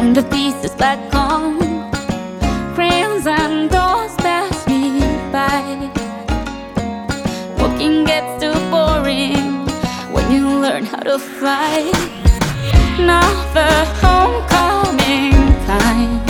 putting the pieces back on. Crayons and doors pass me by. Walking gets too boring when you learn how to fly. Now the homecoming time.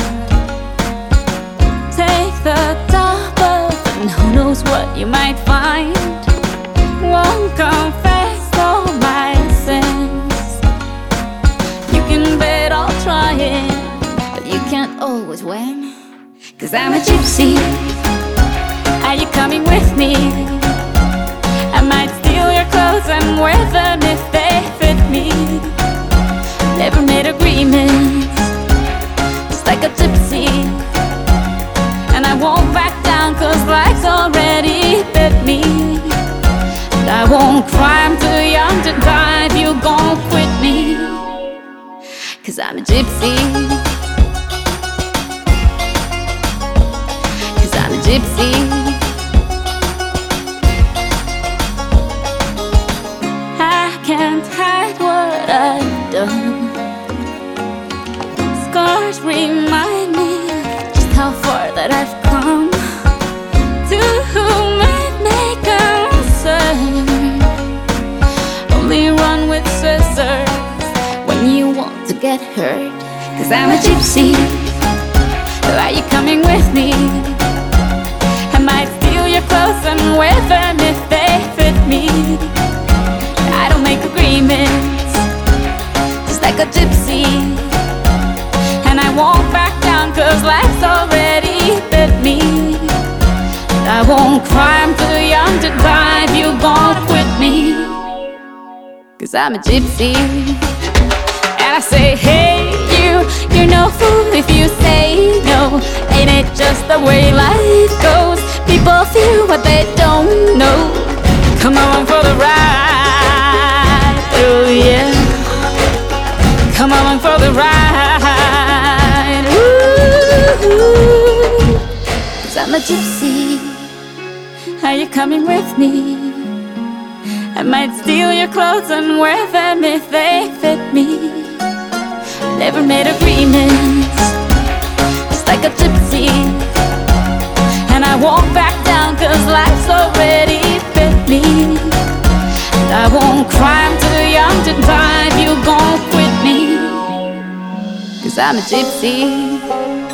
Take the double, and who knows what you might find. Won't confess all my sins. You can bet I'll try it, but you can't always win. 'Cause I'm a gypsy. Are you coming with me? I might steal your clothes and wear them if they fit me. Never made agreements, just like a gypsy. And I won't back down 'cause life's already bit me. And I won't cry, I'm too young to die if you gon' quit me. 'Cause I'm a gypsy. 'Cause I'm a gypsy. I can't hide what I've done. Scars remind me just how far that I've come. To whom it may concern, only run with scissors when you want to get hurt. 'Cause I'm a gypsy. Are you coming with me? I might steal your clothes and wear them if they fit me. I don't make agreements, just like a gypsy. And I won't back down 'cause life's already bit me. And I won't cry, I'm too young to die if you gon' quit me. 'Cause I'm a gypsy. And I say, hey you, you're no fool if you say no. Ain't it just the way life goes? People feel what they don't know. Come along for the ride, oh yeah. Come along for the ride, ooh. 'Cause I'm a gypsy. Are you coming with me? I might steal your clothes and wear them if they fit me. Never made agreements, just like a gypsy. And I won't back down 'cause life's already bit me. And I won't cry, I'm too young to die if you gon' quit me. 'Cause I'm a gypsy.